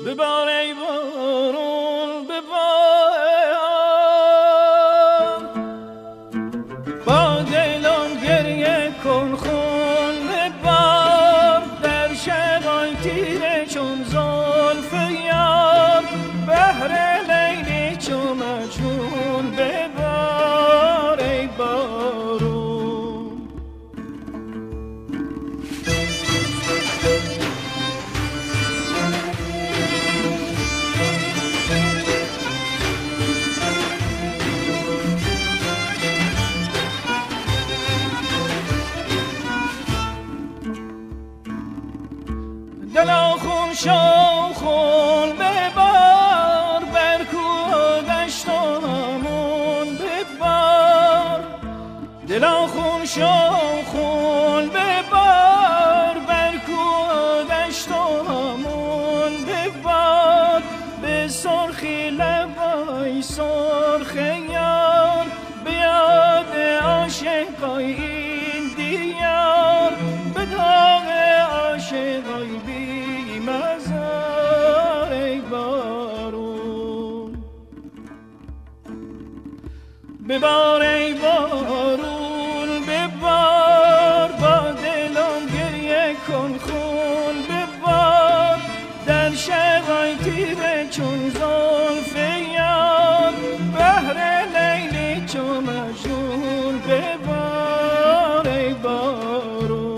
ببار ای بارون ببار، با دلم گریه کن خون ببار، در شبای تیره چون زلف یار، بهر لیلی چون مجنون ببار ای بارون. دلا خون شو خون ببار، بر کوه دشت و همون ببار، دلا خون شو خون ببار، بر کوه دشت و همون ببار، به سرخی لبای سرخ یار، به یاد عاشقای این دیار، به داغ عاشقای بی مزار ای بارون. ببار ای بارون ببار، با دلم گریه کن خون ببار، در شبای تیره چون زلف یار، بهر لیلی چون مجنون ببار ای بارون.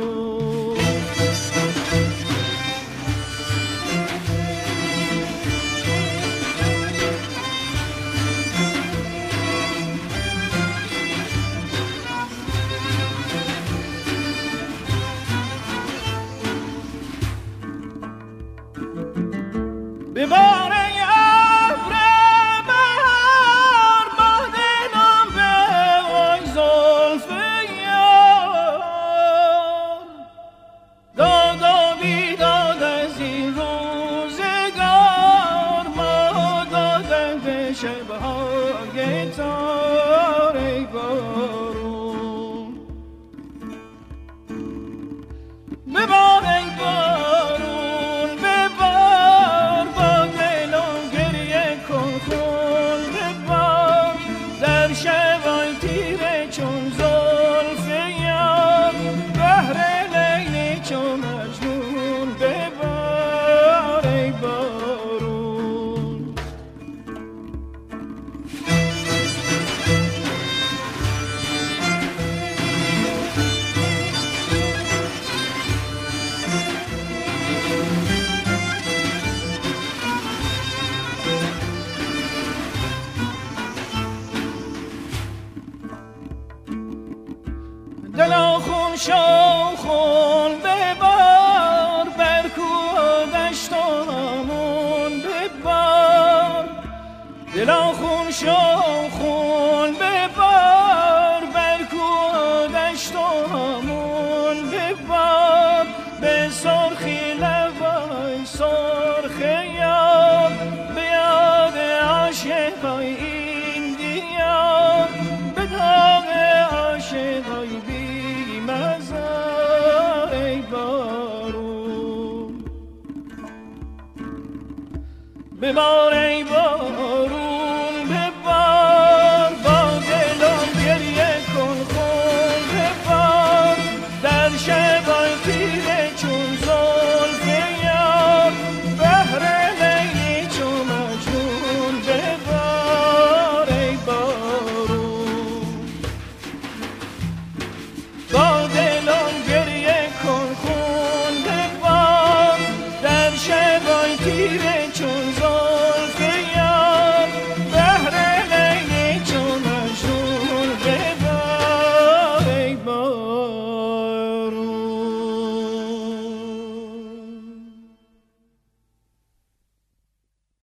ببار ای ابر بهار، با دلم بوای زلف یار، داد و بیداد از این روزگار، ما دادن به شبهای تار ای بارون. ببار ای بارون ببار، با دلم گریه کن خون ببار، در شبای تیره چون زلف یار، بهر لیلی چون مجنون ببار ای بارون. دلا خون شو خون ببار، بر کوه دشت و همون ببار، دلا خون شو خون ببار، بر کوه دشت و همون ببار، به سرخی لبای سرخ یار، به یاد عاشقای این دیار، به داغ عاشقای بی مزار ای بارون. ببار ای بارون ببار، با دلم گریه کن خون ببار، در شبای تیره چون زلف یار، بهر لیلی چون مجنون ببار ای بارون. با دلم گریه کن خون ببار، در شبای تیره چون